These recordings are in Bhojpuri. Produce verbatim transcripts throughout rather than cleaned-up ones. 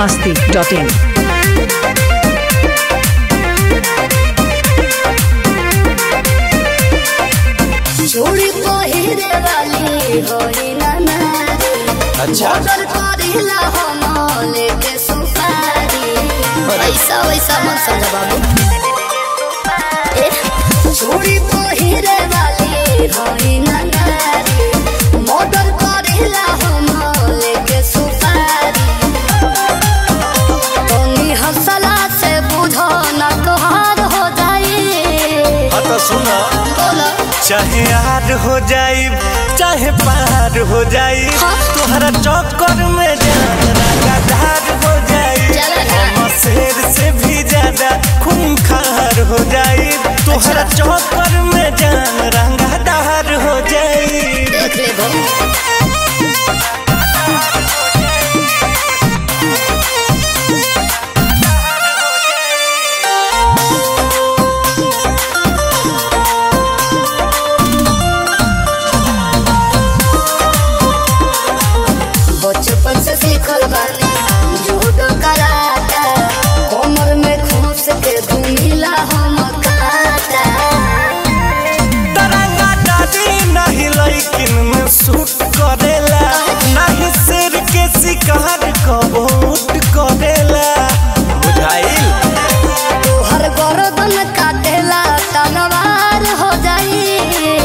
masti dot in. चूड़ी पहिरे वाली होई ना नारी, अच्छा ऑर्डर करिला हम लेके सुपारी, ऐसा वैसा मत समझ बाबू। ए, चूड़ी पहिरे वाली होई ना नारी, ऑर्डर करिला हम लेके सुपारी, तोनी हंसला से बुझो ना तोहार हो जाई। हाँ तो सुना, बोलो चाहे यार हो जाई चाहे पार हो जाई, तोहरा चक्कर में जान लगातार हो जाई, हम शेर से भी ज्यादा खूंखार हो जाई, तोहरा चक्कर में जान रंगदार हो जाई। देख ले बो बचपन से सीखल बानी जूडो कराटा, कमर में खोस के घुमिला हम काटा। तरंगा दादी नहीं लेकिन में सूट करेला, नहीं शेर के शिकार कबूत करेला, बुझाइल तोहर गर्दन काटेला तलवार हो जाई।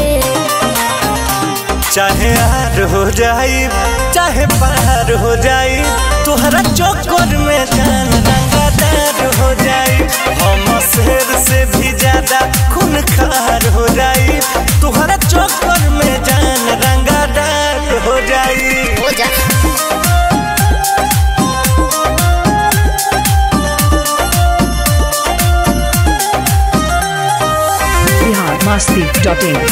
चाहे यार हो जाई चाहे पार हो जाई, तोहरा चक्कर में जान रंगदार हो जाई, हम शेर से भी ज्यादा खूंखार हो जाई, तोहरा चक्कर में जान रंगदार हो जाई। हो जा Bihar masti dot in.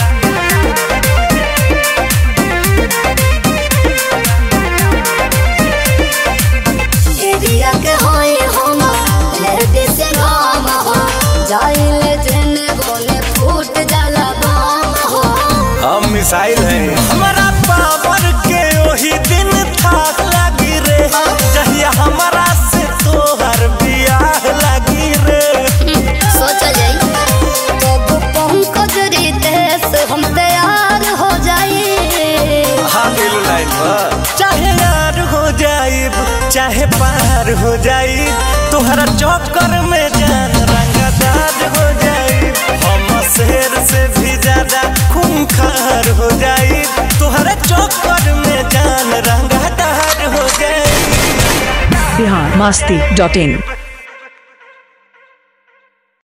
Area के होई हम लेडी से नाम हो, जाइले जने बोले फूट जाला बम हो। हम मिसाइल हैं, हमारा पावर के वही दिन था लगी रे, जहिया हमारा से तोहर बियाह लगी रे। सोच जाई तब पंकज रितेश हम तैयार हो जाई। हाँ दिल लाइन पर चाहे यार हो जाई चाहे पार हो जाई, तोहरा चक्कर में जान रंगदार हो जाई, हम शेर से भी ज्यादा खूंखार हो जाई, तोहरा चक्कर में जान रंगदार हो जाई। Bihar masti dot in.